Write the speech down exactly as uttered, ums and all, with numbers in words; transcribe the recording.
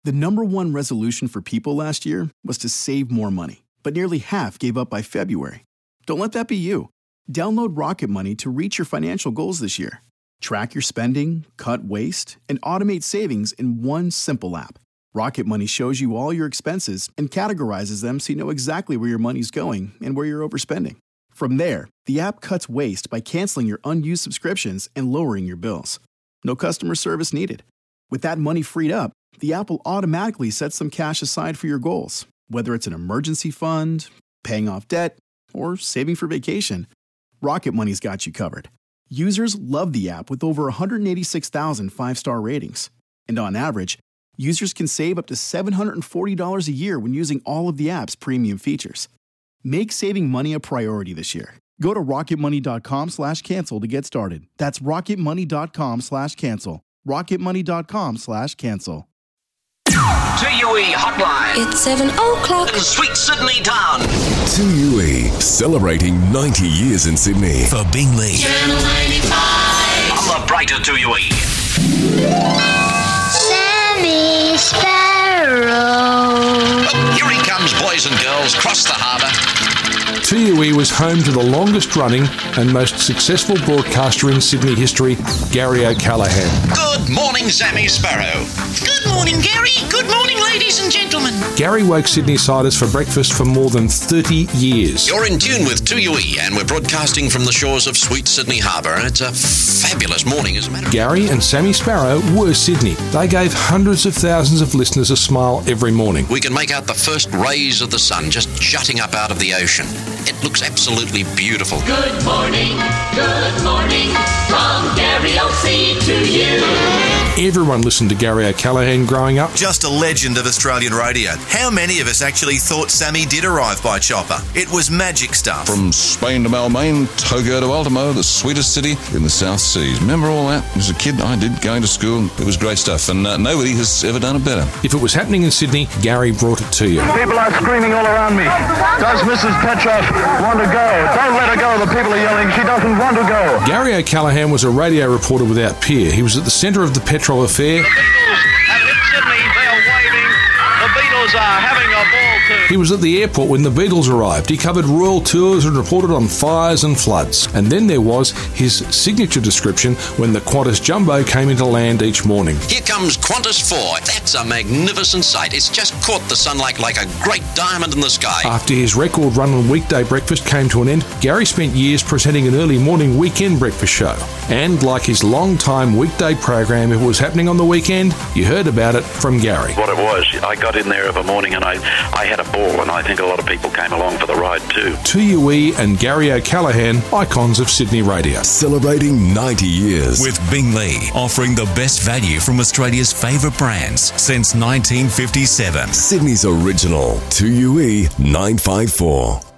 The number one resolution for people last year was to save more money, but nearly half gave up by February. Don't let that be you. Download Rocket Money to reach your financial goals this year. Track your spending, cut waste, and automate savings in one simple app. Rocket Money shows you all your expenses and categorizes them so you know exactly where your money's going and where you're overspending. From there, the app cuts waste by canceling your unused subscriptions and lowering your bills. No customer service needed. With that money freed up, the app will automatically set some cash aside for your goals, whether it's an emergency fund, paying off debt, or saving for vacation. Rocket Money's got you covered. Users love the app with over one hundred eighty-six thousand five-star ratings. And on average, users can save up to seven hundred forty dollars a year when using all of the app's premium features. Make saving money a priority this year. Go to rocketmoney.com slash cancel to get started. That's rocketmoney.com slash cancel. rocketmoney.com slash cancel. T U E Hotline. It's seven o'clock. In sweet Sydney town. T U E, celebrating ninety years in Sydney. For Bingley. Channel ninety-five. On the brighter T U E. Sammy Sparrow. Here he comes, boys and girls, cross the harbour. T U E was home to the longest running and most successful broadcaster in Sydney history, Gary O'Callaghan. Good morning, Sammy Sparrow. Good morning, Gary. Good morning, ladies and gentlemen. Gary woke Sydney-siders for breakfast for more than thirty years. You're in tune with T U E, and we're broadcasting from the shores of sweet Sydney Harbour. It's a fabulous morning, as a matter of fact. Gary and Sammy Sparrow were Sydney. They gave hundreds of thousands of listeners a smile every morning. We can make out the first rays of the sun just jutting up out of the ocean. It looks absolutely beautiful. Good morning, good morning, from Gary O C to you. Everyone listened to Gary O'Callaghan growing up. Just a legend of Australian radio. How many of us actually thought Sammy did arrive by chopper? It was magic stuff. From Spain to Balmain, Tokyo to Ultimo, the sweetest city in the South Seas. Remember all that? As a kid, I did, going to school. It was great stuff, and uh, nobody has ever done it better. If it was happening in Sydney, Gary brought it to you. People are screaming all around me. Does Missus Petroff want to go? Don't let her go. The people are yelling. She doesn't want to go. Gary O'Callaghan was a radio reporter without peer. He was at the centre of the petrol affair. The Beatles have hit Sydney. They are waving. The Beatles are having a ball too. He was at the airport when the Beatles arrived. He covered royal tours and reported on fires and floods. And then there was his signature description when the Qantas Jumbo came into land each morning. Here comes Qantas four. That's a magnificent sight. It's just caught the sunlight like a great diamond in the sky. After his record run on weekday breakfast came to an end, Gary spent years presenting an early morning weekend breakfast show. And like his long-time weekday program, if it was happening on the weekend, you heard about it from Gary. What it was, I got in there of a morning and I, I had a ball, and I think a lot of people came along for the ride too. T U E and Gary O'Callaghan, icons of Sydney radio. Celebrating ninety years. With Bingley, offering the best value from Australia's favourite brands since nineteen fifty-seven. Sydney's original T U E nine five four.